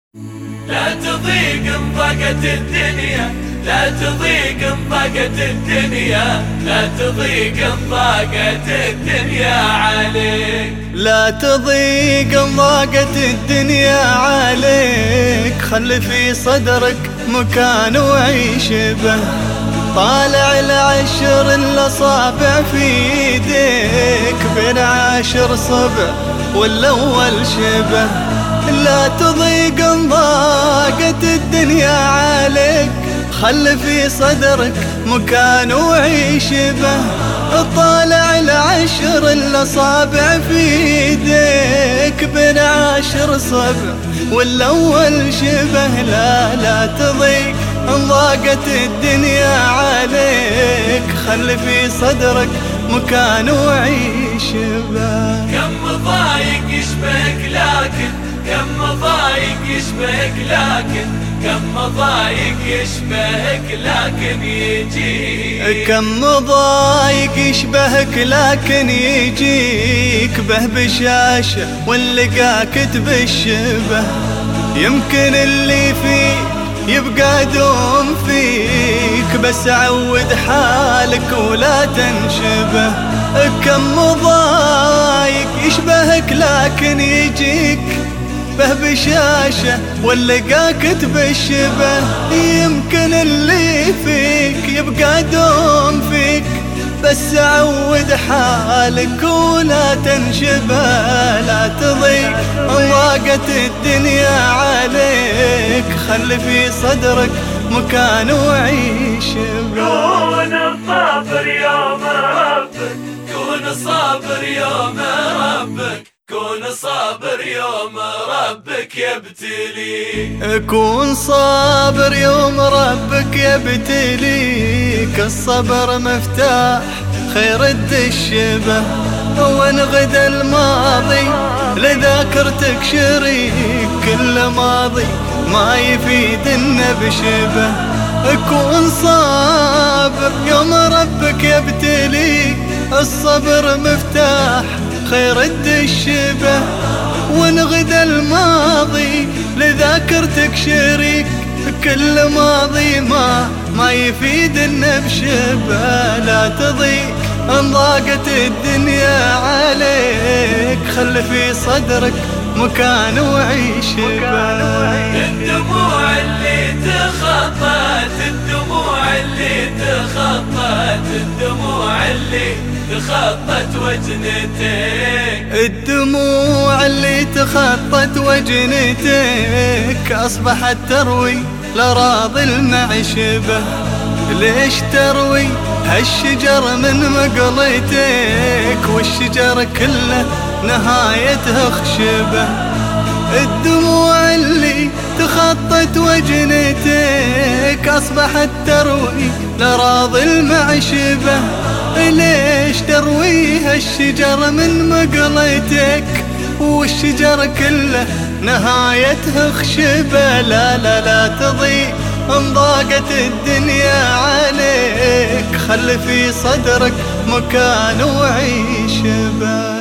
لا تضيق ان ضاقت الدنيا، لا تضيق ان ضاقت الدنيا، لا تضيق ان ضاقت الدنيا عليك، لا تضيق ان ضاقت الدنيا عليك. خلي في صدرك مكان وعيش به، طالع العشر الاصابع في ايديك، بين 10 صبع والاول شبه. لا تضيق ان ضاقت الدنيا عليك، خلي في صدرك مكان وعيش به، طالع العشر الاصابع في ايديك، بين 10 صبع والاول شبه. لا تضيق ان ضاقت الدنيا عليك، خلي في صدرك مكان وعيش به. كم ضايق يشبهك لكن، كم ضايق يشبهك لكن، كم ضايق يشبهك لكن يجيك، كم ضايق يشبهك لكن يجيك به بشاشة ونلقاك تبشبه. يمكن اللي فيه يبقى دوم فيك، بس عود حالك ولا تنشبه. كم ضايق يشبهك لكن يجيك به بشاشة ولقاك تبشبه. يمكن اللي فيك يبقى دوم فيك، بس عود حالك ولا تنشبه. لا تضيق ان ضاقت الدنيا عليك، خلي في صدرك مكان وعيش به. كون صابر يوم ربك، كون صابر يوم ربك، كون صابر يوم ربك يبتليك، كون صابر يوم ربك يبتليك. الصبر مفتاح خير الدشبه، وان غدا الماضي لذاكرتك شريك، كل ماضي ما يفيد النبشبه. كون صابر يوم ربك يبتليك، الصبر مفتاح خير الدشبه، وان غدا الماضي لذاكرتك شريك، كل ماضي ما يفيد النبشبه. لا تضيق ان ضاقت الدنيا عليك، خلي في صدرك مكان وعيش به. الدموع اللي تخطت، الدموع اللي تخطت، الدموع اللي تخطت وجنتك، الدموع اللي تخطت وجنتك، أصبحت تروي لراضي المعشبة. ليش تروي هالشجر من مقلتك، والشجر كله نهايته خشبة. الدموع اللي تخطت وجنتك، أصبحت تروي لراضي المعشبة. ليش تروي هالشجر من مقلتك، والشجر كله نهايته خشبة. لا تضيق ان ضاقت الدنيا عليك، خلي في صدرك مكان وعيش به.